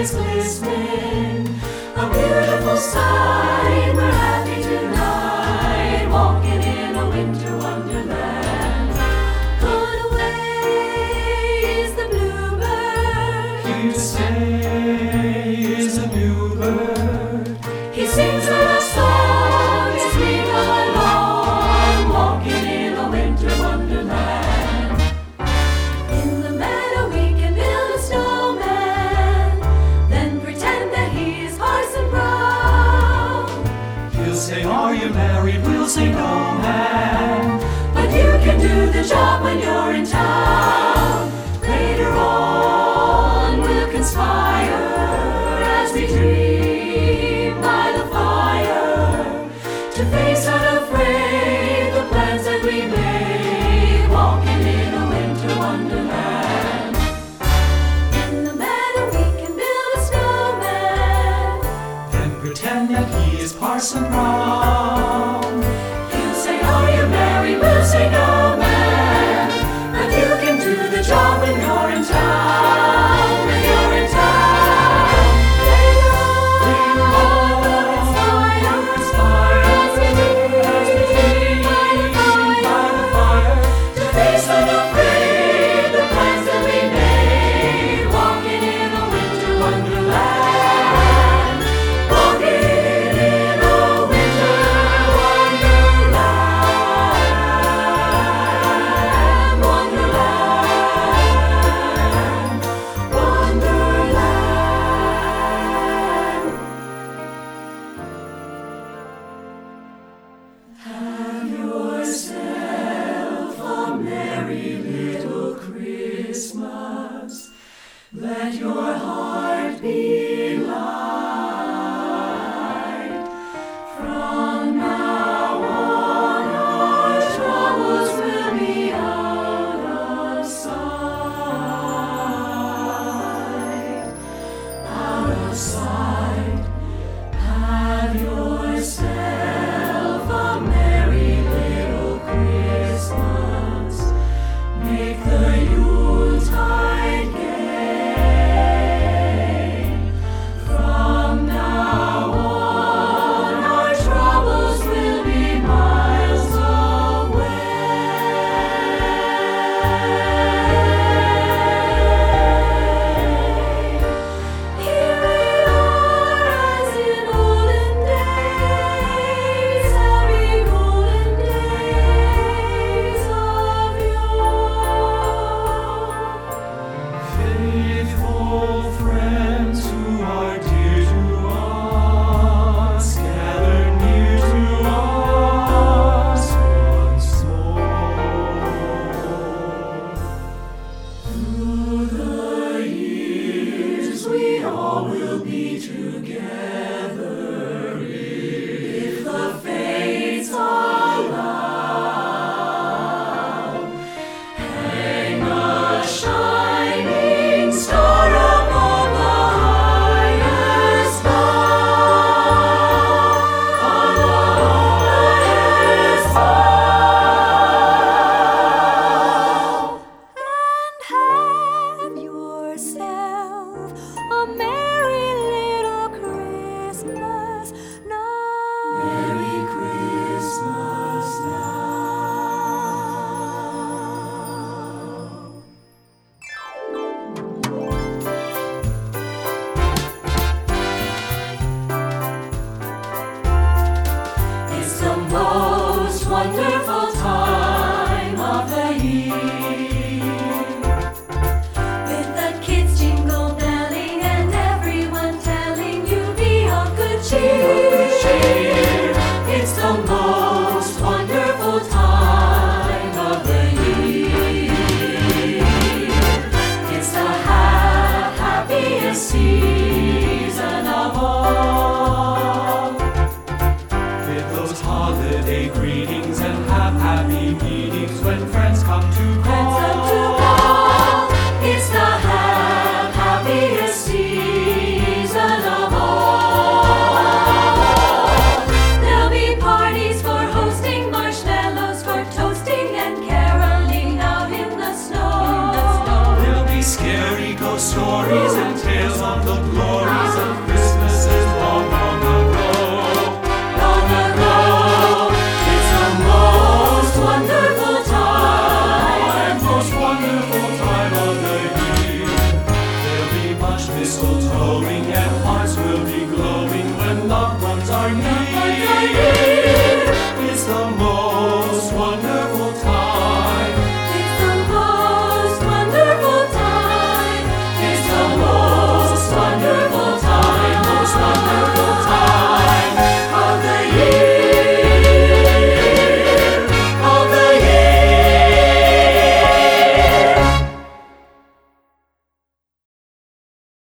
is glistening, a beautiful sight. We're happy tonight, walking in a winter wonderland. Gone away is the bluebird, Here to stay is a new bird. he sings a song as we go along, walking in a winter wonderland. In the meadow we can build a snowman, then pretend that he is Parson Brown. He'll say, are you married? We'll say, no, man. But you can do the job when you're in town. Later on we'll conspire as we dream by the fire, to face unafraid the plans that we made, walking in a winter wonderland. In the meadow we can build a snowman, Then pretend that he is Parson Brown. he'll say, are you married? We'll say, no, man. But you can do the job when you're in town, when you're in town. Later on, we'll conspire as we dream by the fire, to face unafraid the plans that we made, walking in a winter wonderland, walking in a winter wonderland, wonderland, wonderland. Have yourself a merry little Christmas. Let your heart be light. From now on, our troubles will be out of sight. Out of sight. Have yourself a merry little Christmas. Make the Yuletide gay. From now on, our troubles will be miles away. Here we are as in olden days, happy golden days of yore. Faithful friends who are dear to us, gather near to us once more. Through the years we all will be together, if the fates allow. Hang a shining star above the highest bough, on the highest bough. And have yourself a merry little Christmas now. Merry Christmas now. It's the most wonderful time of the year, with the kids jingle belling and everyone telling you be of good cheer. It's the most wonderful time of the year. It's the happiest season of all. With those holiday greetings and happy meetings when friends come to Friends up to call. call. It's the happiest season of all. There'll be parties for hosting, marshmallows for toasting, and caroling out in the snow. There'll be scary ghost stories and tales of the glory mistletoeing, and hearts will be glowing when the